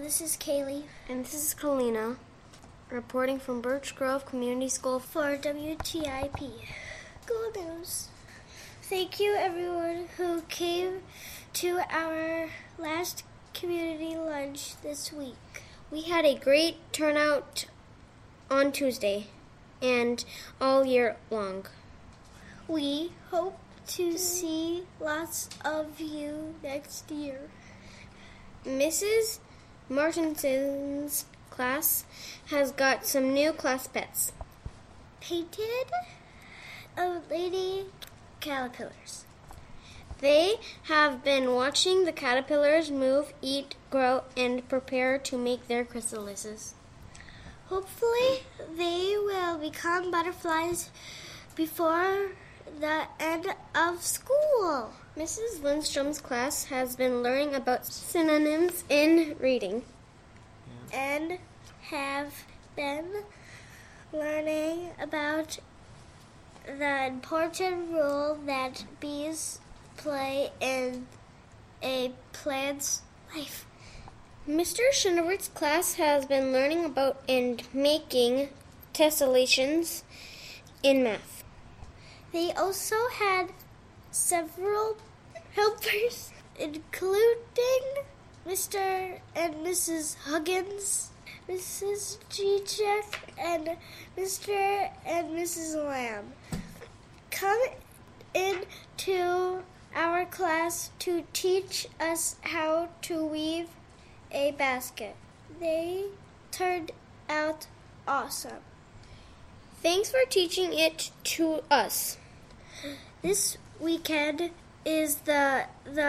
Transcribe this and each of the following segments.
this is Kaylee. And this is Kalina, reporting from Birch Grove Community School for WTIP School News. Thank you, everyone who came to our last community lunch this week. We had a great turnout on Tuesday and all year long. We hope to see lots of you next year. Mrs. Martinson's class has got some new class pets. Painted lady caterpillars. They have been watching the caterpillars move, eat, grow, and prepare to make their chrysalises. Hopefully, they will become butterflies before the end of school. Mrs. Lindstrom's class has been learning about synonyms in reading. And have been learning about the important role that bees play in a plant's life. Mr. Schinowert's class has been learning about and making tessellations in math. They also had several helpers, including Mr. and Mrs. Huggins, Mrs. G-Check, and Mr. and Mrs. Lamb. Come into our class to teach us how to weave a basket. They turned out awesome. Thanks for teaching it to us. This weekend is the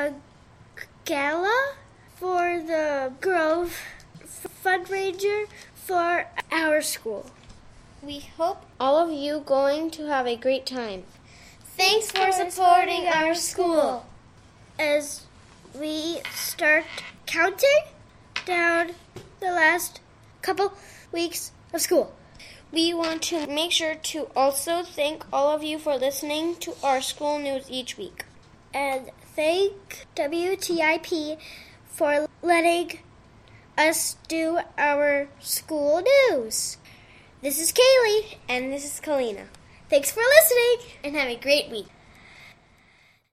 gala for the Grove fundraiser for our school. We hope all of you going to have a great time. Thanks for supporting our school. As we start counting down the last couple weeks of school, we want to make sure to also thank all of you for listening to our school news each week. And thank WTIP for letting us do our school news. This is Kaylee. And this is Kalina. Thanks for listening. And have a great week.